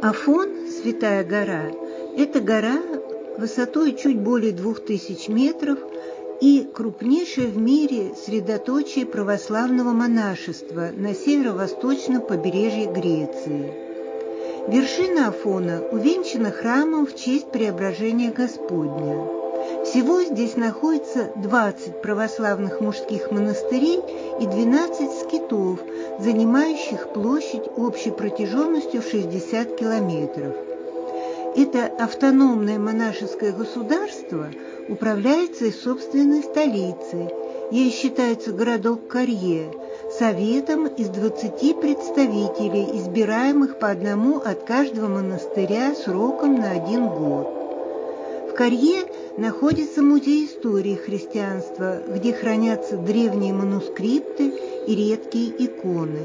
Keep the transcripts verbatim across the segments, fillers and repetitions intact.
Афон, Святая гора, это гора высотой чуть более двух тысяч метров и крупнейшее в мире средоточие православного монашества на северо-восточном побережье Греции. Вершина Афона увенчана храмом в честь Преображения Господня. Всего здесь находится двадцать православных мужских монастырей и двенадцать скитов, занимающих площадь общей протяженностью в шестьдесят километров. Это автономное монашеское государство управляется из собственной столицы, ей считается городок Карье, советом из двадцати представителей, избираемых по одному от каждого монастыря сроком на один год. В Карье находится музей истории христианства, где хранятся древние манускрипты и редкие иконы.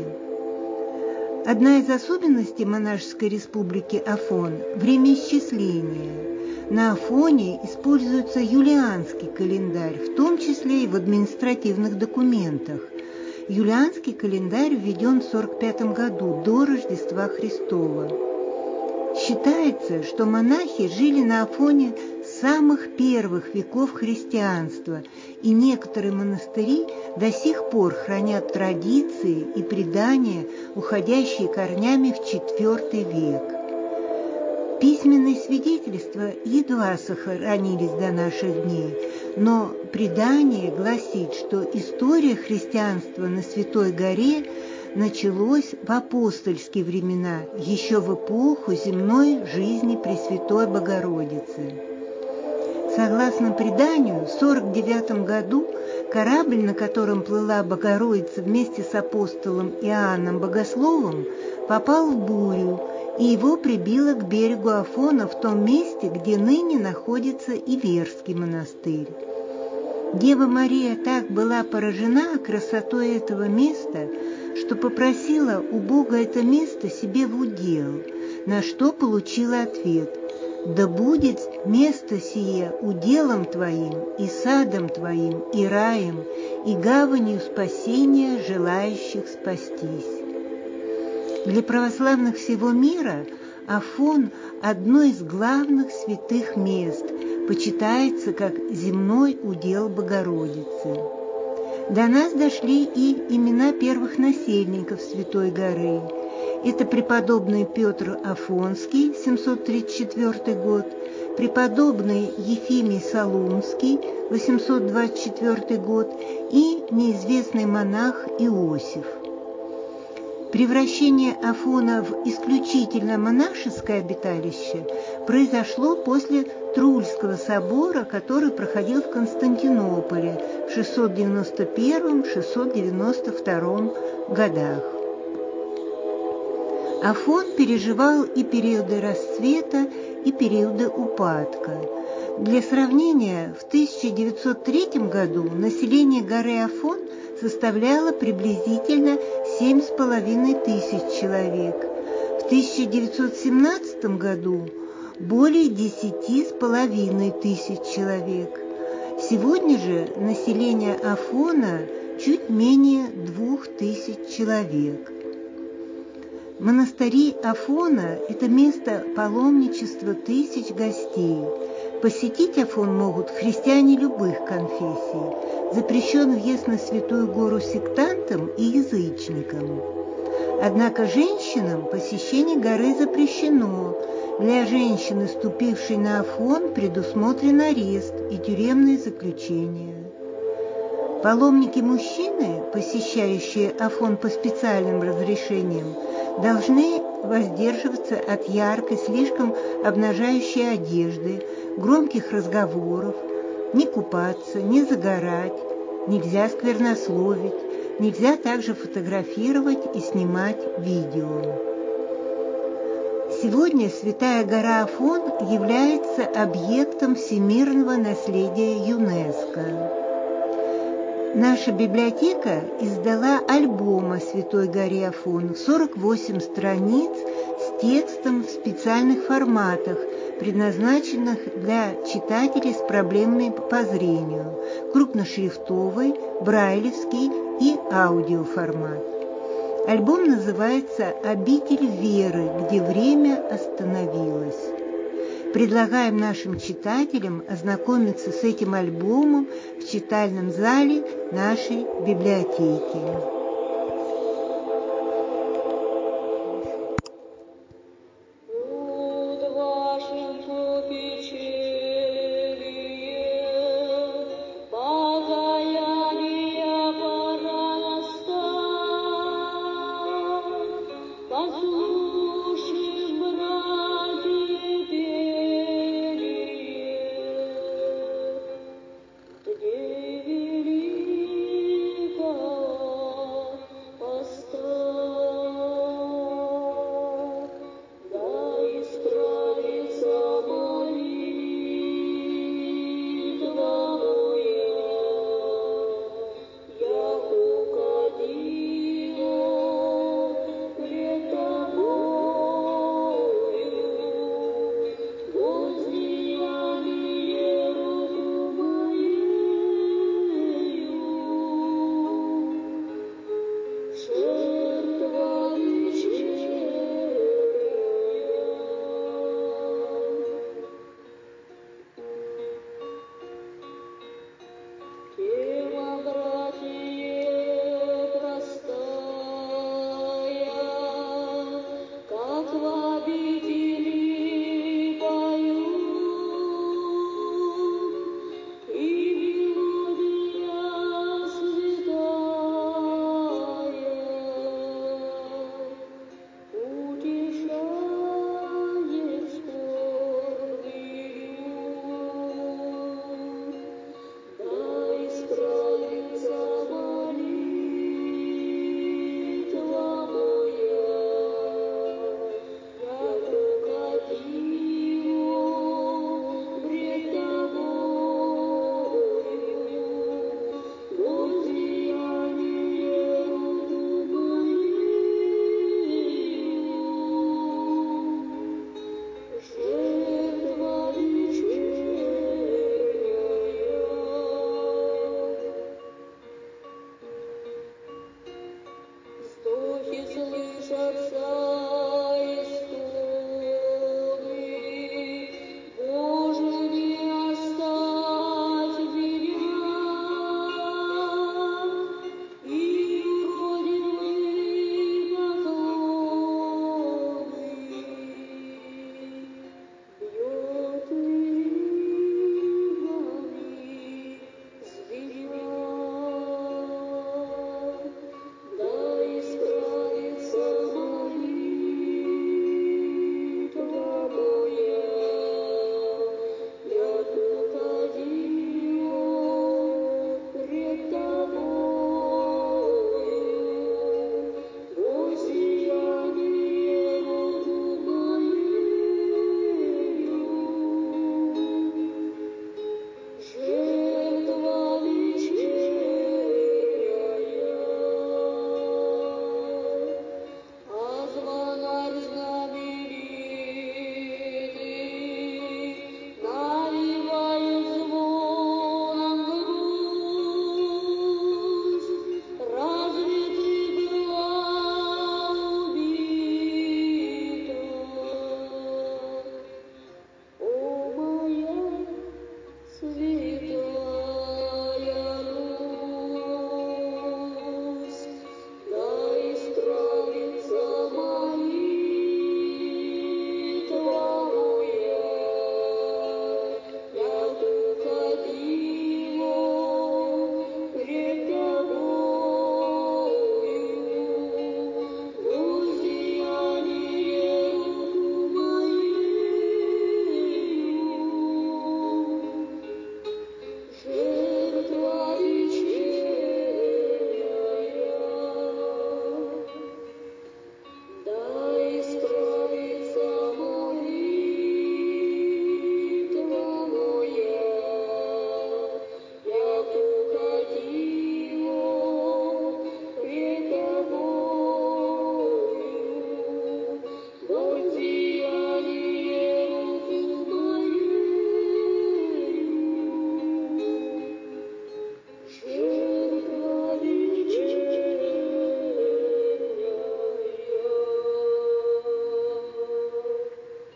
Одна из особенностей монашеской республики Афон – время исчисления. На Афоне используется юлианский календарь, в том числе и в административных документах. Юлианский календарь введен в сорок пятом году, до Рождества Христова. Считается, что монахи жили на Афоне с самых первых веков христианства, и некоторые монастыри до сих пор хранят традиции и предания, уходящие корнями в четвёртый век. Письменные свидетельства едва сохранились до наших дней, но предание гласит, что история христианства на Святой горе началось в апостольские времена, еще в эпоху земной жизни Пресвятой Богородицы. Согласно преданию, в сорок девятом году корабль, на котором плыла Богородица вместе с апостолом Иоанном Богословом, попал в бурю, и его прибило к берегу Афона в том месте, где ныне находится Иверский монастырь. Дева Мария так была поражена красотой этого места, что попросила у Бога это место себе в удел, на что получила ответ: «Да будет место сие уделом твоим, и садом твоим, и раем, и гаванью спасения желающих спастись». Для православных всего мира Афон – одно из главных святых мест, почитается как земной удел Богородицы. До нас дошли и имена первых насельников Святой горы. Это преподобный Петр Афонский, семьсот тридцать четвёртый год, преподобный Ефимий Солунский, восемьсот двадцать четвёртый год, и неизвестный монах Иосиф. Превращение Афона в исключительно монашеское обиталище произошло после Трульского собора, который проходил в Константинополе в шестьсот девяносто первом — шестьсот девяносто втором годах. Афон переживал и периоды расцвета, и периоды упадка. Для сравнения, в тысяча девятьсот третьем году население горы Афон составляло приблизительно семь с половиной тысяч человек, в тысяча девятьсот семнадцатом году более десяти с половиной тысяч человек. Сегодня же население Афона чуть менее двух тысяч человек. Монастыри Афона – это место паломничества тысяч гостей. Посетить Афон могут христиане любых конфессий. Запрещен въезд на Святую гору сектантам и язычникам. Однако женщинам посещение горы запрещено. Для женщины, ступившей на Афон, предусмотрен арест и тюремное заключение. Паломники-мужчины, посещающие Афон по специальным разрешениям, должны воздерживаться от яркой, слишком обнажающей одежды, громких разговоров, не купаться, не загорать, нельзя сквернословить, нельзя также фотографировать и снимать видео. Сегодня Святая гора Афон является объектом всемирного наследия ЮНЕСКО. Наша библиотека издала альбом о Святой горе Афон, сорок восемь страниц с текстом в специальных форматах, предназначенных для читателей с проблемами по зрению, крупношрифтовый, брайлевский и аудиоформат. Альбом называется «Обитель веры, где время остановилось». Предлагаем нашим читателям ознакомиться с этим альбомом в читальном зале нашей библиотеки.